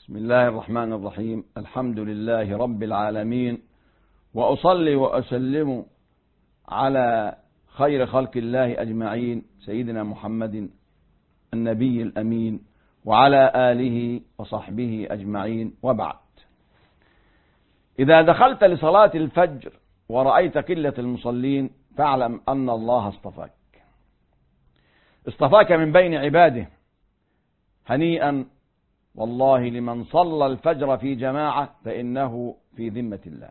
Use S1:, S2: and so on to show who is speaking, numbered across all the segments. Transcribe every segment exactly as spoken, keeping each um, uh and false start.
S1: بسم الله الرحمن الرحيم. الحمد لله رب العالمين، وأصلي وأسلم على خير خلق الله أجمعين سيدنا محمد النبي الأمين وعلى آله وصحبه أجمعين، وبعد. إذا دخلت لصلاة الفجر ورأيت قلة المصلين فاعلم أن الله اصطفاك اصطفاك من بين عباده. هنيئا والله لمن صلى الفجر في جماعة فإنه في ذمة الله.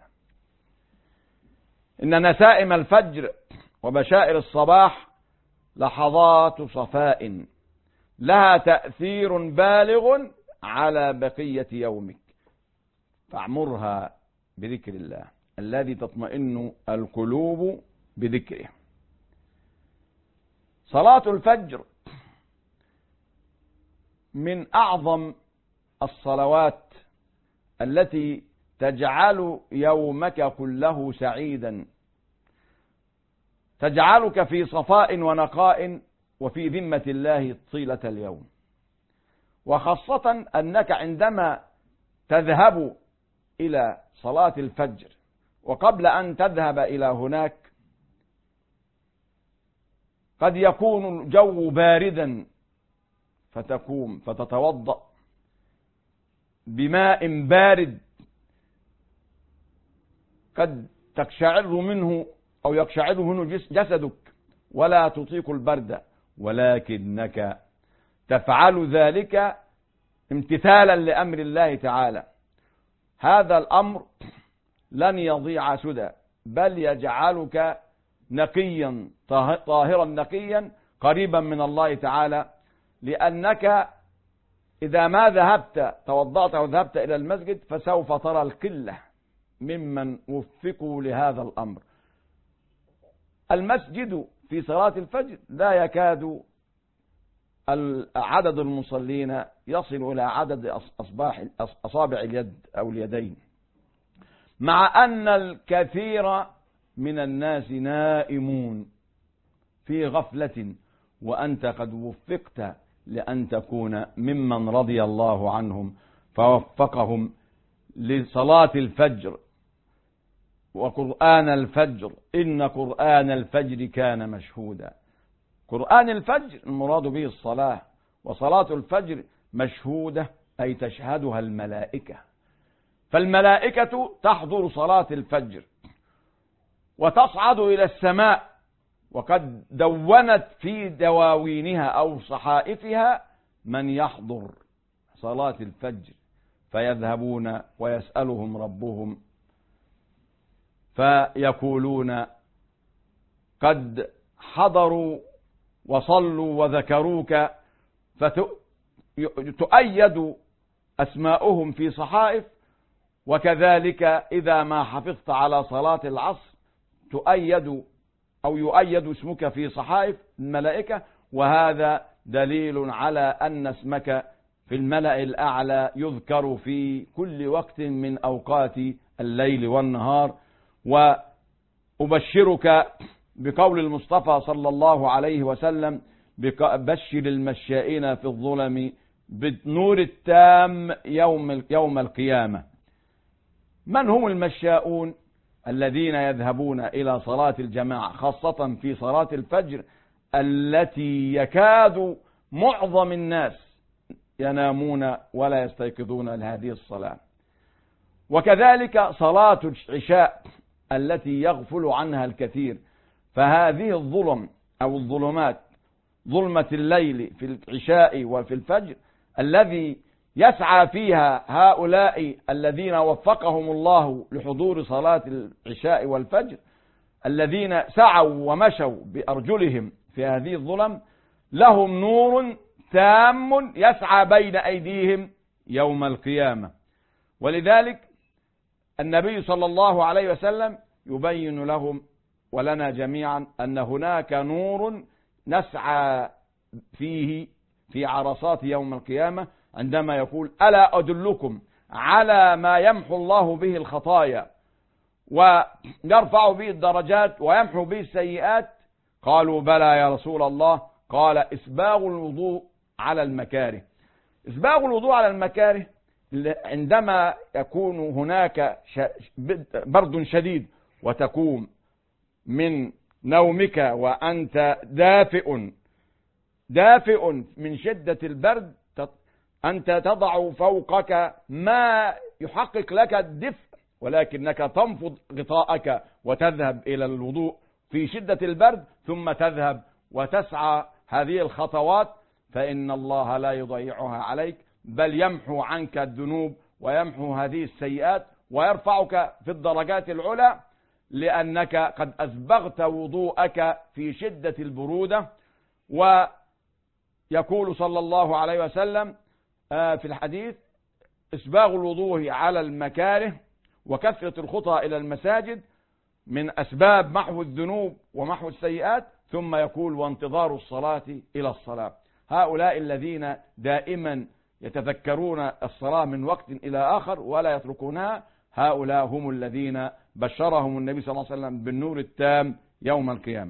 S1: إن نسائم الفجر وبشائر الصباح لحظات صفاء لها تأثير بالغ على بقية يومك، فاعمرها بذكر الله الذي تطمئن القلوب بذكره. صلاة الفجر من أعظم الصلوات التي تجعل يومك كله سعيدا، تجعلك في صفاء ونقاء وفي ذمة الله طيلة اليوم، وخاصة أنك عندما تذهب إلى صلاة الفجر وقبل أن تذهب إلى هناك قد يكون الجو باردا، فتقوم فتتوضأ بماء بارد قد تقشعر منه أو يقشعر منه جسدك ولا تطيق البرد، ولكنك تفعل ذلك امتثالا لأمر الله تعالى. هذا الأمر لن يضيع سدى، بل يجعلك نقيا طاهرا نقيا قريبا من الله تعالى، لأنك إذا ما ذهبت توضأت وذهبت إلى المسجد فسوف ترى القلة ممن وفقوا لهذا الأمر. المسجد في صلاة الفجر لا يكاد عدد المصلين يصل إلى عدد أصباح أصابع اليد أو اليدين، مع أن الكثير من الناس نائمون في غفلة، وأنت قد وفقت لأن تكون ممن رضي الله عنهم فوفقهم لصلاة الفجر. وقرآن الفجر إن قرآن الفجر كان مشهودا. قرآن الفجر المراد به الصلاة، وصلاة الفجر مشهودة أي تشهدها الملائكة، فالملائكة تحضر صلاة الفجر وتصعد إلى السماء، وقد دونت في دواوينها أو صحائفها من يحضر صلاة الفجر، فيذهبون ويسألهم ربهم فيقولون قد حضروا وصلوا وذكروك، فتؤيد أسماؤهم في صحائف. وكذلك إذا ما حفظت على صلاة العصر تؤيد أو يؤيد اسمك في صحائف الملائكة، وهذا دليل على أن اسمك في الملأ الأعلى يذكر في كل وقت من أوقات الليل والنهار. وأبشرك بقول المصطفى صلى الله عليه وسلم: بشر المشائين في الظلم بالنور التام يوم يوم القيامة. من هم المشاؤون؟ الذين يذهبون إلى صلاة الجماعة، خاصة في صلاة الفجر التي يكاد معظم الناس ينامون ولا يستيقظون لهذه الصلاة. وكذلك صلاة العشاء التي يغفل عنها الكثير. فهذه الظلم أو الظلمات، ظلمة الليل في العشاء وفي الفجر، الذي يسعى فيها هؤلاء الذين وفقهم الله لحضور صلاة العشاء والفجر، الذين سعوا ومشوا بأرجلهم في هذه الظلم، لهم نور تام يسعى بين أيديهم يوم القيامة. ولذلك النبي صلى الله عليه وسلم يبين لهم ولنا جميعا أن هناك نور نسعى فيه في عرصات يوم القيامة، عندما يقول: ألا أدلكم على ما يمحو الله به الخطايا ويرفع به الدرجات ويمحو به السيئات؟ قالوا: بلى يا رسول الله. قال: إسباغ الوضوء على المكاره. إسباغ الوضوء على المكاره عندما يكون هناك برد شديد وتقوم من نومك وأنت دافئ دافئ من شدة البرد، أنت تضع فوقك ما يحقق لك الدفء، ولكنك تنفض غطاءك وتذهب إلى الوضوء في شدة البرد، ثم تذهب وتسعى هذه الخطوات، فإن الله لا يضيعها عليك، بل يمحو عنك الذنوب ويمحو هذه السيئات ويرفعك في الدرجات العلى، لأنك قد أسبغت وضوءك في شدة البرودة. ويقول صلى الله عليه وسلم في الحديث: إسباغ الوضوء على المكاره وكثرة الخطى إلى المساجد من أسباب محو الذنوب ومحو السيئات. ثم يقول: وانتظار الصلاة إلى الصلاة. هؤلاء الذين دائما يتذكرون الصلاة من وقت إلى آخر ولا يتركونها، هؤلاء هم الذين بشرهم النبي صلى الله عليه وسلم بالنور التام يوم القيامة.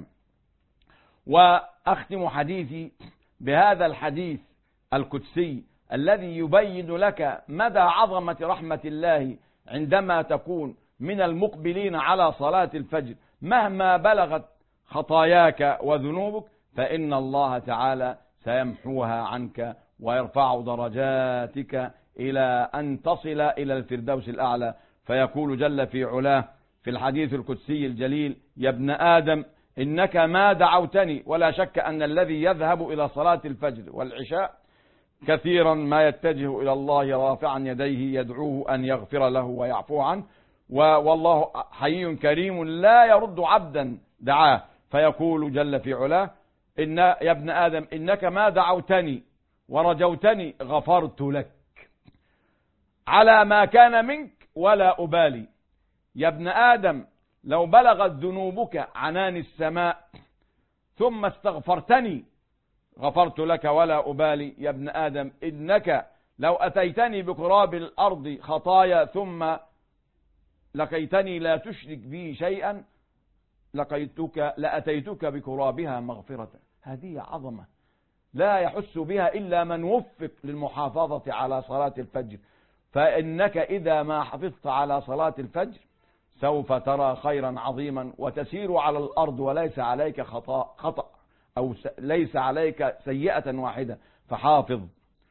S1: وأختم حديثي بهذا الحديث القدسي الذي يبين لك مدى عظمة رحمة الله عندما تكون من المقبلين على صلاة الفجر، مهما بلغت خطاياك وذنوبك فإن الله تعالى سيمحوها عنك ويرفع درجاتك إلى أن تصل إلى الفردوس الأعلى. فيقول جل في علاه في الحديث القدسي الجليل: يا ابن آدم إنك ما دعوتني. ولا شك أن الذي يذهب إلى صلاة الفجر والعشاء كثيرا ما يتجه إلى الله رافعا يديه يدعوه أن يغفر له ويعفو عنه، والله حي كريم لا يرد عبدا دعاه. فيقول جل في علاه: إن يا ابن آدم إنك ما دعوتني ورجوتني غفرت لك على ما كان منك ولا أبالي. يا ابن آدم لو بلغت ذنوبك عنان السماء ثم استغفرتني غفرت لك ولا أبالي. يا ابن آدم إنك لو أتيتني بقراب الأرض خطايا ثم لقيتني لا تشرك بي شيئا لقيتك لأتيتك بقرابها مغفرة. هذه عظمة لا يحس بها إلا من وفق للمحافظة على صلاة الفجر. فإنك إذا ما حفظت على صلاة الفجر سوف ترى خيرا عظيما وتسير على الأرض وليس عليك خطأ خطأ أو ليس عليك سيئة واحدة. فحافظ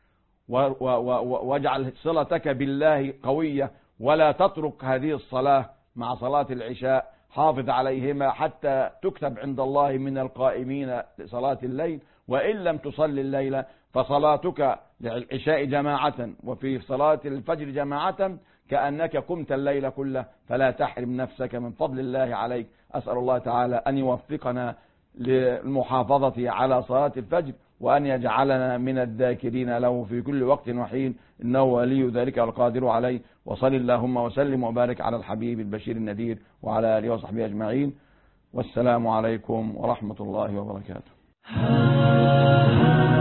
S1: واجعل صلتك بالله قوية، ولا تترك هذه الصلاة مع صلاة العشاء، حافظ عليهما حتى تكتب عند الله من القائمين لصلاة الليل. وإن لم تصلي الليل فصلاتك للعشاء جماعة وفي صلاة الفجر جماعة كأنك قمت الليل كله، فلا تحرم نفسك من فضل الله عليك. أسأل الله تعالى أن يوفقنا للمحافظة على صلاة الفجر، وأن يجعلنا من الذاكرين له في كل وقت وحين، إنه ولي ذلك القادر عليه. وصل اللهم وسلم وبارك على الحبيب البشير النذير وعلى آله وصحبه أجمعين، والسلام عليكم ورحمة الله وبركاته.